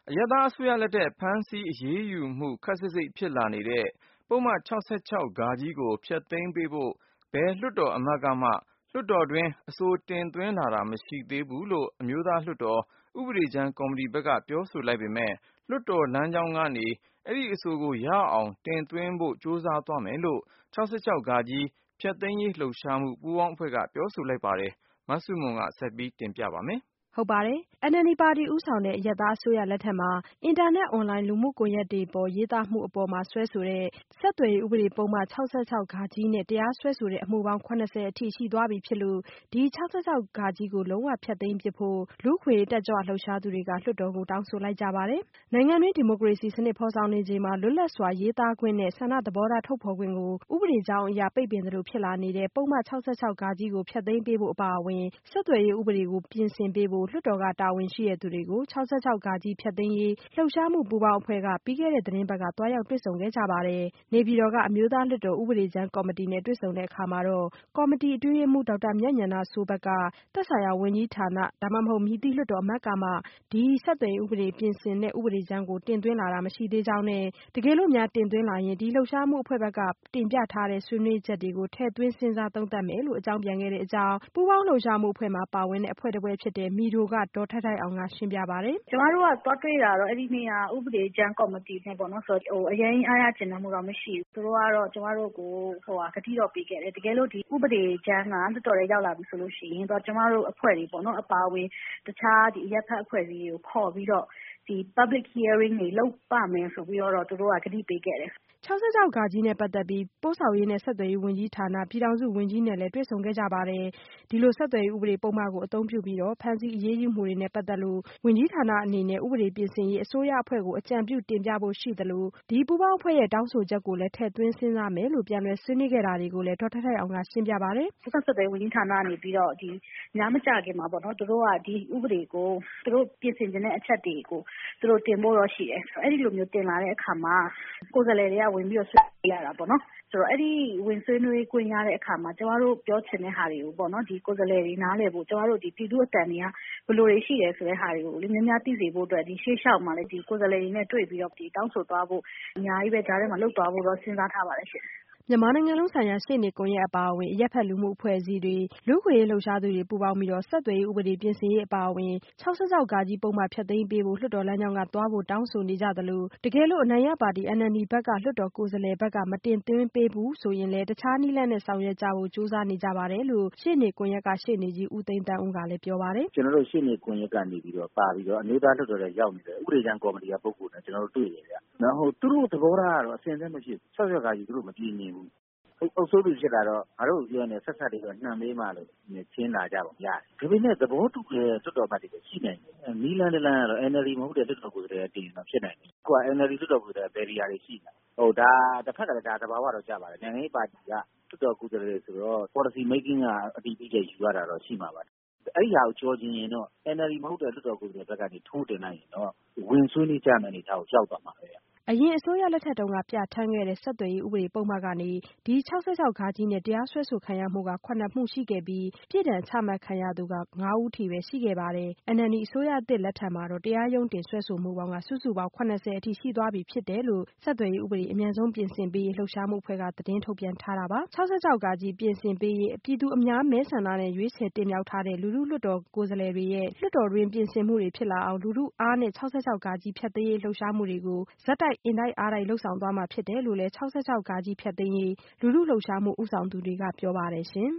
အရပ်သားအစိုးရလက်ထက်ဖမ်းဆီးအရေးယူမှုခပ်စိပ်စိပ်ဖြစ်လာနေတဲ့ပုဒ်မ66(ဃ) ကိုဖျက်သိမ်းပေးဖို့ဘယ်လွှတ်တော်အမတ်ကမှလွှတ်တော်တွင်းအဆိုတင်သွင်းလာတာမရှိသေးဘူးလို့အမျိုးသားလွှတ်တော်ဥပဒေကြမ်းကော်မတီဘက်ကပြောဆိုလိုက်ပေမဲ့လွှတ်တော်လမ်းကြောင်းကနေအဲဒီအဆိုကိုရအောင်တင်သွင်းဖို့ကြိုးစားသွားမယ်လို့66(ဃ) ဖျက်သိမ်းရေးလှုပ်ရှားမှုပူးပေါင်းအဖွဲ့ကပြောဆိုလိုက်ပါတယ်။မဆုမွန်ဆက်ပြီးတင်ပြပါမယ်။ဟုတ်ပါတယ်။ NLD ပါတီဦးဆောင်တဲ့အရပ်သားအစိုးရလက်ထက်မှာအင်တာနက်အွန်လိုင်းလူမှုကွန်ရက်တွေပေါ်ရေးသားမှုအပေါ်မှာစွဲဆိုတဲ့ဆက်သွယ်ရေးဥပဒေပုဒ်မ66(ဃ) နဲ့တရားစွဲဆိုတဲ့အမှုပေါင်း70အထိရှိသွားပြီဖြစ်လို့ဒီ66(ဃ) ကိုလုံးဝဖျက်သိမ်းပစ်ဖို့လူ့အခွင့်အရေးတက်ကြွလှုပ်ရှားသူတွေကလွှတ်တော်ကိုတောင်းဆိုလိုက်ကြပါတယ်။ နိုင်ငံတွင်းဒီမိုကရေစီစနစ်ဖော်ဆောင်နေချိန်မှာလွတ်လပ်စွာရေးသားခွင့်နဲ့ဆန္ဒသဘောထားထုတ်ဖော်ခွင့်ကိုဥပဒေကြောင်းအရပိတ်ပင်သလိုဖြစ်လာနေတဲ့ပုဒ်မ66(ဃ) ကိုဖျက်သိမ်းပေးဖို့အပါအဝင်ဆက်သွယ်ရေးဥပဒေကိုပြင်ဆင်ပေးဖို့လွှတ်တော်ကတာဝန်ရှိသူတွေကို66(ဃ) ဖျက်သိမ်းရေးလှုပ်ရှားမှုပူးပေါင်းအဖွဲ့ကပြီးခဲ့တဲ့သတင်းပတ်ကသွားရောက်တွေ့ဆုံခဲ့ကြပါတယ်။နေပြည်တော်ကအမျိုးသားလွှတ်တော်ဥပဒေကြမ်းကော်မတီနဲ့တွေ့ဆုံတဲ့အခါမှာတော့ကော်မတီအတွင်းရေးမှူးဒေါက်တာမြတ်ဉာဏစိုးဘက်ကသက်ဆိုင်ရာဝန်ကြီးဌာနဒါမှမဟုတ်မည်သည့်လွှတ်တော်အမတ်ကမှဒီဆက်သွယ်ရေးဥပဒေပြင်ဆင်တဲ့ဥပဒေကြမ်းကိုတင်သွင်းလာတာမရှိသေးကြောင်းနဲ့တကယ်လို့များတင်သွင်းလာရင်ဒီလှုပ်ရှားမှုအဖွဲ့ဘက်ကတင်ပြထားတဲ့ဆွေးနွေးချက်တွေကိုထည့်သွင်းစဉ်းစားသုံးသပ်မယ်လို့အကြောင်းပြန်ခဲ့တဲ့အကြောင်းပူးပေါင်းလှုပ်ရှားမှုအဖွဲ့မှာပါဝင်တဲ့အဖွဲ့တစ်ဖွဲ့ဖြစ်တဲ့ MIDO ကဒေါ်ထိုက်ထိုက်အောင်ကရှင်းပြပါတယ်။ကျမတို့ကသွားတွေ့တာတော့အဲ့ဒီနေ့ကဥပဒေကြမ်းကော်မတီနဲ့ပေါ့နော်ဆိုတော့အရင်အားရကျဉ်းမှုတော့မရှိဘူး။သူတို့ကတော့ကျမတို့ကိုကတိတော့ပေးခဲ့တယ်။တကယ်လို့ဒီဥပဒေကြမ်းကလွှတ်တော်ထဲရောက်လာပြီဆိုလို့ရှိရင်ကျမတို့အဖွဲ့တွေပေါ့နော်အပါအဝင်တခြားဒီအရပ်ဖက်အဖွဲ့အစည်းတွေကိုခေါ်ပြီးတော့ဒီ public hearing တွေလုပ်ပါမယ်ဆိုပြီးတော့သူတို့ကကတိပေးခဲ့တယ် 66(ဃ) နဲ့ပတ်သက်ပြီးပို့ဆောင်ရေးနဲ့ဆက်သွယ်ရေးဝန်ကြီးဌာနပြည်ထောင်စုဝန်ကြီးနဲ့လည်းတွေ့ဆုံခဲ့ကြပါတယ်။ဒီလိုဆက်သွယ်ရေးဥပဒေပုဒ်မကိုအသုံးပြုပြီးတော့ဖမ်းဆီးအရေးယူမှုတွေနဲ့ပတ်သက်လို့ဝန်ကြီးဌာနအနေနဲ့ဥပဒေပြင်ဆင်ရေးအစိုးရအဖွဲ့ကိုအကြံပြုတင်ပြဖို့ရှိသလိုဒီပူးပေါင်းအဖွဲ့ရဲ့တောင်းဆိုချက်ကိုလည်းထည့်သွင်းစဉ်းစားမယ်လို့ပြန်လည်ဆွေးနွေးခဲ့တာတွေကိုလည်းဒေါက်တာထိုက်ထိုက်အောင်ကရှင်းပြပါတယ်။ဆက်သွယ်ရေးဝန်ကြီးဌာနကနေပြီးတော့ဒီများမကြခင်မှာပေါ့နော်သူတို့ကဒီဥပဒေကိုသူတို့ပြင်ဆင်ခြင်းတဲ့အချက်တွေကိုသူတို့တင်ဖို့တော့ရှိတယ်။အဲ့ဒီလိုမျိုးတင်လာတဲ့အခါမှာကိုယ်စားလှယ်တွေကဝင်ပြီးတော့ဆွေးနွေးရတာပေါ့နော်။ဆိုတော့အဲ့ဒီဝင်ဆွေးနွေးခွင့်ရတဲ့အခါမှာကျမတို့ပြောချင်တဲ့ဟာတွေကိုပေါ့နော်ဒီကိုယ်စားလှယ်တွေနားလည်ဖို့ကျမတို့ဒီပြည်သူ့အတန်တွေကဘယ်လိုတွေရှိတယ်ဆိုတဲ့ဟာတွေကိုလေများများသိစေဖို့အတွက်ဒီရှေ့လျှောက်မှာလည်းဒီကိုယ်စားလှယ်တွေနဲ့တွေ့ပြီးတော့ဒီတောင်းဆိုသွားဖို့အများကြီးပဲကြားထဲမှာလုပ်သွားဖို့တော့စဉ်းစားထားပါတယ်ရှင်မြန်မာနိုင်ငံလုံးဆိုင်ရာရှေ့နေကွန်ရက်အပါအဝင်အရက်ဖက်လူမှုအဖွဲ့အစည်းတွေလူ့အခွင့်အရေးလှုပ်ရှားသူတွေပူးပေါင်းပြီးတော့ဆက်သွယ်ရေးဥပဒေပြင်ဆင်ရေးအပါအဝင်66(ဃ) ပုဒ်မဖျက်သိမ်းပေးဖို့လွှတ်တော်လမ်းကြောင်းကသွားဖို့တောင်းဆိုနေကြသလိုတကယ်လို့အနိုင်ရပါတီ NLD ဘက်ကလွှတ်တော်ကိုယ်စားလှယ်ဘက်ကမတင်သွင်းပေးဘူးဆိုရင်လည်းတခြားနည်းလမ်းနဲ့ဆောင်ရွက်ကြဖို့ကြိုးစားနေကြပါတယ်လို့ရှေ့နေကွန်ရက်ကရှေ့နေကြီးဦးသိန်းသန်းဦးကလည်းပြောပါတယ်ကျွန်တော်တို့ရှေ့နေကွန်ရက်ကနေပြီးတော့ပါပြီးတော့အမျိုးသားလွှတ်တော်ထဲရောက်နေတဲ့ဥပဒေကြမ်းကော်မတီကပုဂ္ဂိုလ်နဲ့ကျွန်တော်တို့တွေ့ရတယ်ဗျ။နော်သူတို့သဘောထားကတော့အစင်သက်မရှိဘူး66(ဃ) သူတို့မပြင်းနေဘူးအုပ်စိုးသူဖြစ်လာတော့ငါတို့ပြောနေဆက်ဆက်တွေတော့နှံပေးမှလို့ချင်းလာကြပါရတယ်။ဒါပေမဲ့သဘောတူတဲ့လွှတ်တော်မှတ်တွေရှိနိုင်တယ်။နီလန်းတလန်းကတော့ NLD မဟုတ်တဲ့လွှတ်တော်ကိုယ်စားလှယ်တင်တော့ဖြစ်နိုင်တယ်။ကိုက NLD လွှတ်တော်ကိုယ်စားလှယ်ဘယ်နေရာတွေရှိလဲ။ဒါတစ်ဖက်ကလည်းဒါသဘာဝတော့ကြပါတယ်။နိုင်ငံရေးပါတီကလွှတ်တော်ကိုယ်စားလှယ်ဆိုတော့ policy making ကအတည်ပြုချက်ယူရတာတော့ရှိမှာပါ။အဲ့ဒီဟာကိုကြော်ကျင်ရင်တော့ NLD မဟုတ်တဲ့လွှတ်တော်ကိုယ်စားလှယ်ဘက်ကနေထိုးတင်လိုက်ရင်တော့ဝင်ဆွေးနွေးကြမယ့်အနေအထားကိုရောက်သွားမှာပဲ။အရင်အစိုးရလက်ထက်တုန်းကပြဋ္ဌာန်းခဲ့တဲ့ဆက်သွယ်ရေးဥပဒေပုဒ်မကနေဒီ66(ဃ) နဲ့တရားစွဲဆိုခံရမှုက9မှုရှိခဲ့ပြီးပြစ်ဒဏ်ချမှတ်ခံရသူက9ဦးထိပဲရှိခဲ့ပါတယ်။ NLD အစိုးရသစ်လက်ထက်မှာတော့တရားရုံးတင်စွဲဆိုမှုပေါင်းကစုစုပေါင်း70အထိရှိသွားပြီဖြစ်တယ်လို့ဆက်သွယ်ရေးဥပဒေအမြန်ဆုံးပြင်ဆင်ပေးရေးလှုပ်ရှားမှုအဖွဲ့ကသတင်းထုတ်ပြန်ထားတာပါ။66(ဃ) ပြင်ဆင်ပေးရေးပြည်သူအများမဲဆန္ဒနဲ့ရွေးချယ်တင်မြှောက်ထားတဲ့လူထုလွှတ်တော်ကိုယ်စားလှယ်တွေရဲ့လွှတ်တော်တွင်းပြင်ဆင်မှုတွေဖြစ်လာအောင်လူထုအားနဲ့66(ဃ) ဖျက်သိမ်းရေးလှုပ်ရှားမှုတွေကိုဆက်တိုက်အင်တိုက်အားတိုက်လုပ်ဆောင်သွားမှာဖြစ်တယ်လို့လည်း66(ဃ) ဖျက်သိမ်းရေးလူထုလှုပ်ရှားမှုဦးဆောင်သူတွေကပြောပါတယ်ရှင်